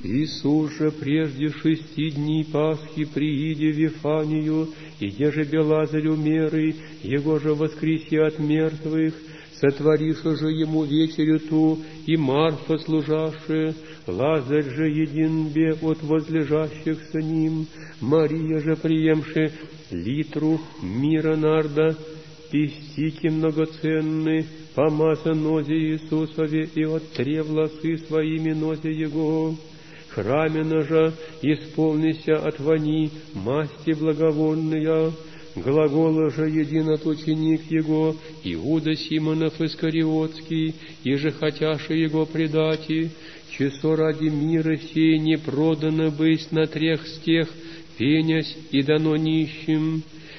Иисус же прежде 6 дней Пасхи прииде в Вифанию, и еже бе Лазарь умерый, его же воскреси от мертвых, сотвориша же ему вечерю ту, и Марфа служавшая, Лазарь же един бе от возлежащих с ним, Мария же приемши литру мира нарда, пестики многоценны, помаза нозе Иисусове и оттре волосы своими нозе Его. Храмена же исполнися от вони масти благовонная, глагола же един от ученик Его, Иуда Симонов Искариотский, и же хотяши Его предати, часо ради мира сей не продано быть на трех стех, пенясь и дано нищим.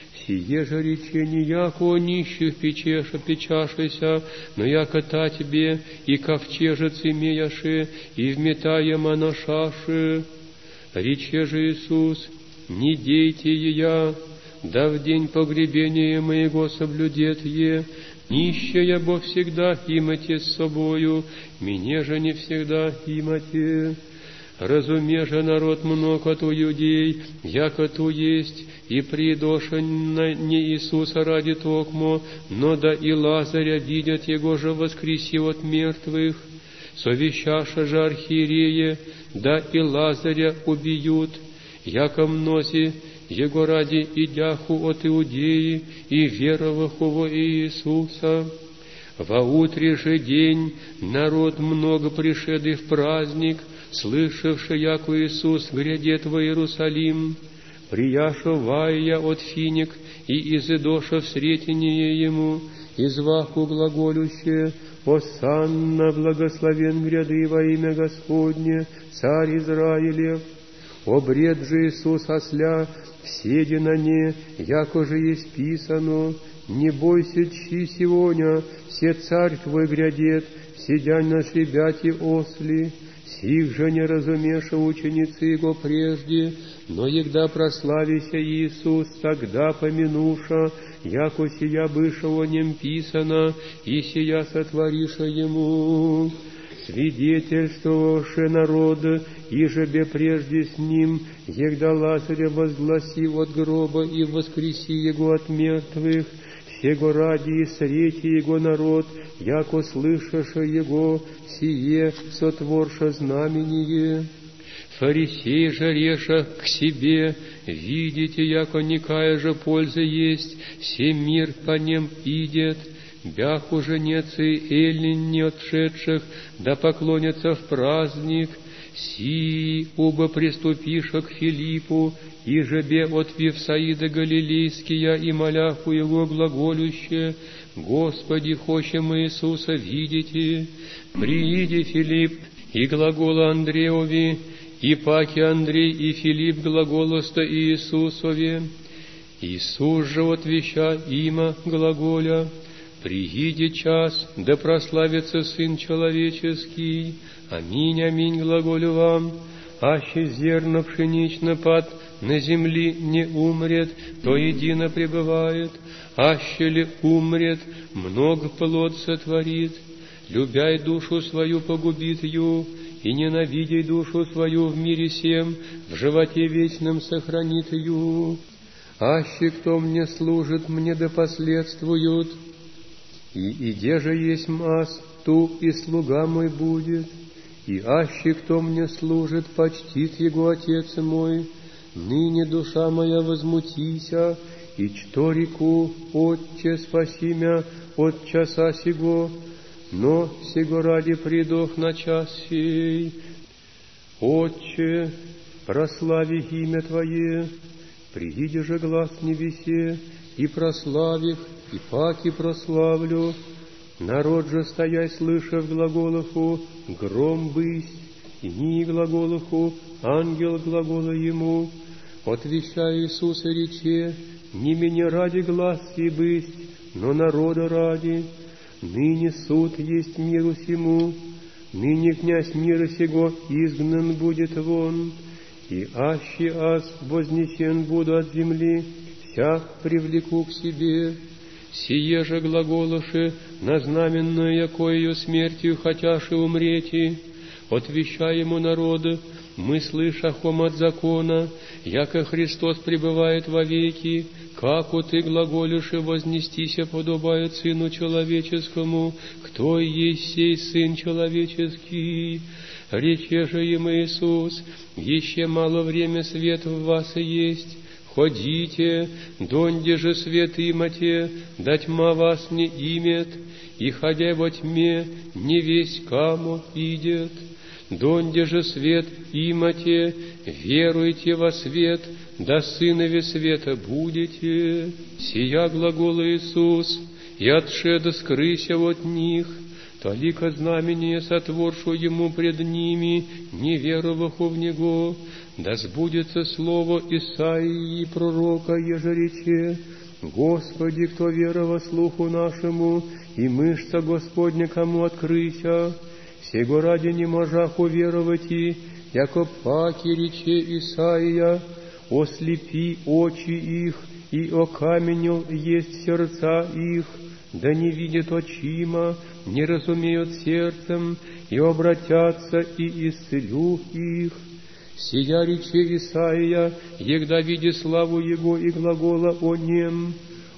Сие же речение, яко о нищих печашися, но яко та тебе и ковчежец имеяши, и вметая моношаши. Рече же Иисус, не дейте ея, да в день погребения моего соблюдет е, нищая бо всегда имате с собою, мне же не всегда имате. Разуме же народ много ту иудей, яко ту есть, и придоша не Иисуса ради токмо, но да и Лазаря видят его же воскреси от мертвых. Совещаша же архиерея, да и Лазаря убьют, яко мнози его ради идяху от Иудеи и вероваху во Иисуса. Во утре же день народ много пришедый в праздник, слышавши, яко Иисус грядет во Иерусалим, прияша вая от финик и изыдоша в сретение ему, изваху глаголюще, «Осанна, благословен гряды во имя Господне, царь Израилев». Обред же Иисус осля, вседи на не, яко же есть писано, «Не бойся, чьи сегодня, все царь твой грядет, сидя на шребяти осли». Сих же не разумеша ученицы Его прежде, но егда прославися Иисус, тогда помянуша, яко сия быша о нем писано, и сия сотвориша Ему. Свидетельствовавши народ, ижебе прежде с ним, егда Лазаря возгласи от гроба и воскреси его от мертвых, сего ради и срети его народ, яко слышаша его, сие сотворша знамение. Фарисей же реша к себе, видите, яко никая же польза есть, все мир по нем идет. Бяху же нецы эллин не отшедших, да поклонятся в праздник. Си, оба приступиша к Филиппу, и жебе от Вифсаида Галилейския, и моляху его глаголюще, «Господи, хочем Иисуса видите». Прииди Филипп, и глагола Андреови, и паки Андрей и Филипп глаголоста Иисусове. Иисус же отвеща има глаголя, «Прииди час, да прославится Сын Человеческий». Аминь, аминь, глаголю вам. Аще зерно пшенично пад на земли не умрет, то едино пребывает. Аще ли умрет, много плод сотворит. Любяй душу свою погубит ю, и ненавидей душу свою в мире сем, в животе вечном сохранит ю. Аще кто мне служит, мне да последствуют, и иде же есть мас, ту и слуга мой будет. И аще кто мне служит, почтит его Отец мой. Ныне душа моя возмутися, и что реку, Отче, спаси мя от часа сего, но сего ради придох на час сей. Отче, прослави имя Твое, прииди же глас в небесе, и прославих, и паки прославлю. Народ же, стояй, слышав глаголоху, гром бысть, и ни глаголоху, ангел глагола ему. Отвещая Иисуса рече, не меня ради глаз сей бысть, но народа ради. Ныне суд есть миру сему, ныне князь мира сего изгнан будет вон, и аще аз вознесен буду от земли, всяк привлеку к себе. Сие же глаголоши, на знаменное, коею смертью хотяши умрети, отвещаему народу, мы слышахом от закона, яко Христос пребывает вовеки, како ты глаголишь и вознестися подобает Сыну Человеческому, кто и есть сей Сын Человеческий? Рече же им Иисус, еще мало время свет в вас и есть. Ходите, донде же свет имате, да тьма вас не имет, и ходя во тьме, не весь каму идет. Донде же свет имате, веруйте во свет, да сынови света будете. Сия глагол Иисус, и отшеда скрыся от них, толико знамение сотворшу ему пред ними, не вероваху в него. Да сбудется слово Исаии пророка, еже рече: Господи, кто верова слуху нашему, и мышца Господня кому открыся? Сего ради не можах уверовать, яко паки рече Исаия: ослепи очи их, и окаменел есть сердца их, да не видят очима, не разумеют сердцем, и обратятся, и исцелю их. Сия рече Исаия, егда види славу Его и глагола о нем,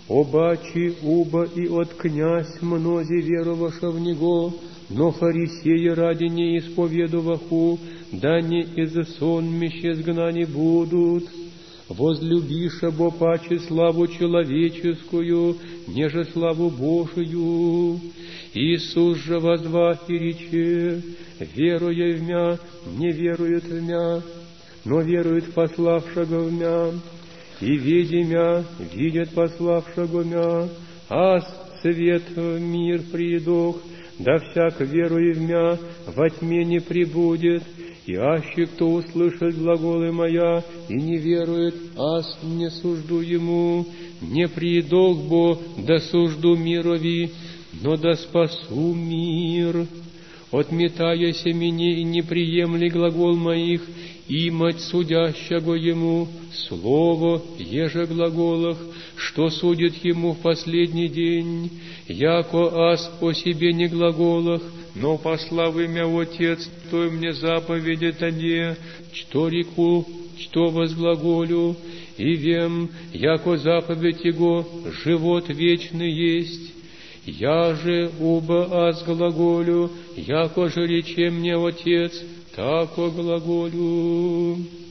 обачи уба и от князь мнози вероваша в Него, но фарисеи ради не исповедуваху, да не из сонмища сгнани будут. Возлюбиша бо паче славу человеческую, неже славу Божию. Иисус же возвах и рече: веруя в мя, не верует в мя, но верует пославшего в мя, и видя мя, видит пославшего мя, аз свет в мир придох, да всяк веруя в мя во тьме не пребудет. И аще кто услышит глаголы моя и не верует, аз не сужду ему, не придох бо да сужду мирови, но да спасу мир. Отметаяся мне и не приемли глагол моих, имать судящего ему слово еже глаголах, что судит ему в последний день, яко аз о себе не глаголах, но послав имя Отец, той мне заповеди тоде, что реку, что возглаголю, и вем, яко заповедь Его живот вечный есть. Я же оба аз глаголю, яко же рече мне Отец, тако глаголю.